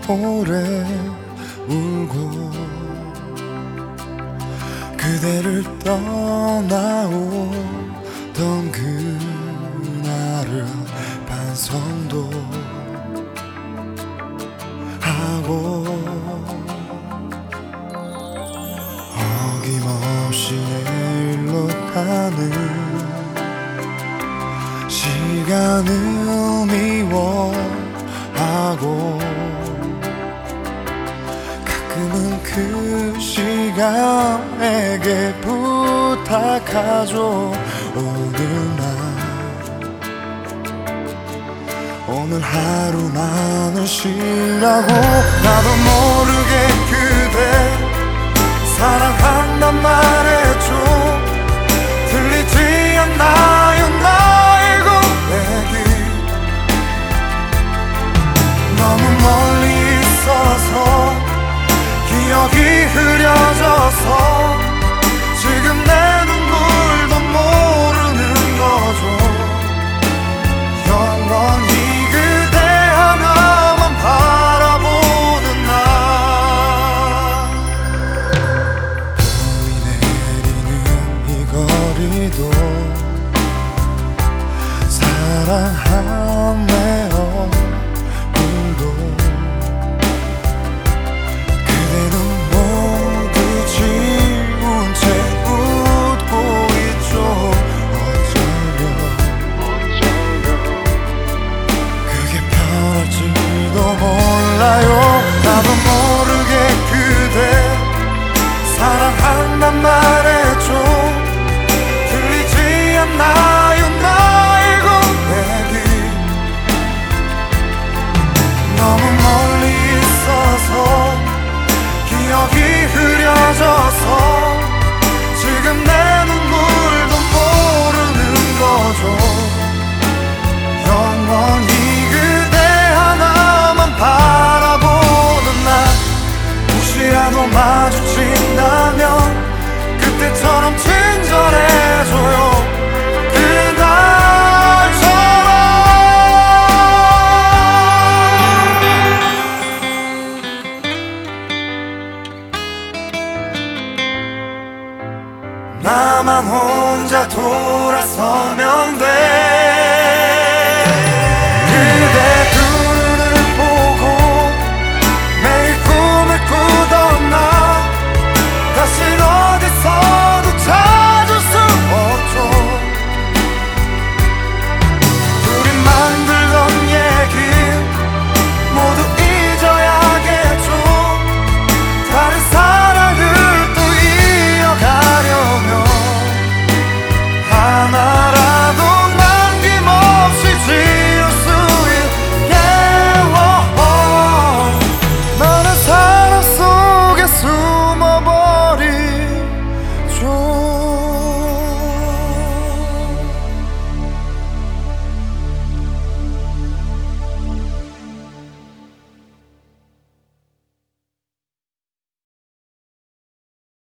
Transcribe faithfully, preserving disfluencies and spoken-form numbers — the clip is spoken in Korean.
오래 울고 그대를 떠나오던 그날을 반성도 하고 어김없이 내일로 가는 시간을 미워하고 가끔은 그 시간에게 부탁하죠. 오늘 날 오늘 하루만은 쉬라고. 나도 모르게 그대 사랑한단 말해줘. 들리지 않나요 나의 고백이. 너무 멀리 있어서 기억이 흐려져서 지금 내 눈물도 모르는 거죠. 영원히 그대 하나만 바라보는 날. 봄이 내리는 이 거리도 사랑하네요. 나도 모르게 그대 사랑한단 말해줘. 들리지 않나요 나의 고백이. 너무 멀리 있어서 기억이 흐려져서 지금 내 눈물도 모르는 거죠. 영원히 그대 하나만 바라보는 날. 혹시라도 마주친다면 그때처럼 친절해줘요. 그날처럼. 나만 혼자 돌아서면 돼.